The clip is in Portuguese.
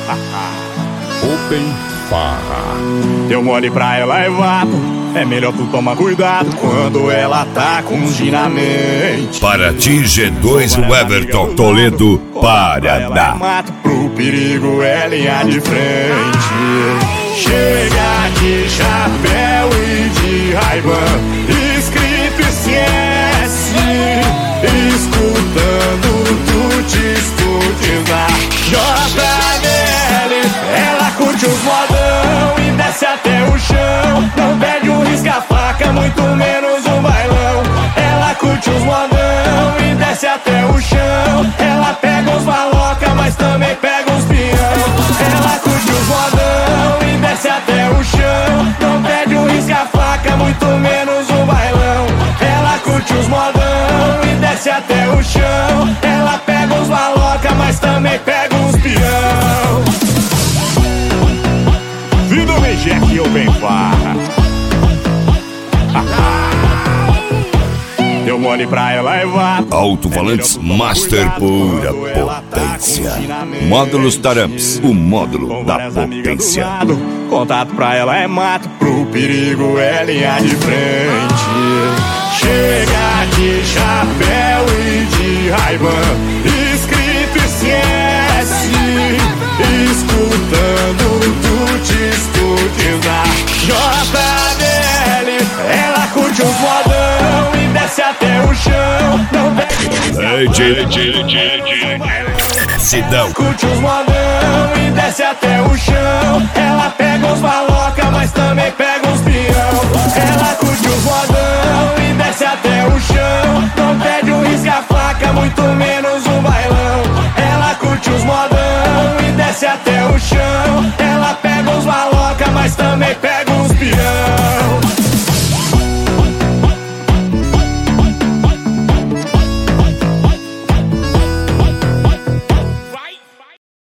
Open Farra. Deu mole pra ela é vapo, é melhor tu tomar cuidado quando ela tá com ginamente. Para ti, G2 Everton Toledo, Paraná. Mato pro perigo, é linha de frente. Chega de chapéu e de Ray-Ban, escrito ICS, escutando tuts na JBL. Ela curte os modão e desce até o chão, não pede um risca-faca, muito menos um bailão. Ela curte os modão e desce até o chão, ela pega uns maloca, mas também pega uns peão. Ela curte os modão e desce até o chão, não pede um risca-faca, muito menos um bailão. Ela curte os modão e desce até o chão, ela pega uns maloca, mas também pega uns peão. Vindo o Jack Open Farra. Deu mole pra ela é vapo. Alto-falantes Master pura potência. Módulos Taramps, o módulo da potência. Contato pra ela é mato, pro perigo é linha de frente. Chega de chapéu e de Ray-Ban, escrito ICS, escutando tuts na JBL. Ela curte os modão e desce até o chão, não Sidão. curte os modão e desce até o chão, ela pega uns maloca, mas também pega uns peão. Ela curte os modão e desce até o chão, não pede um risca-faca, muito menos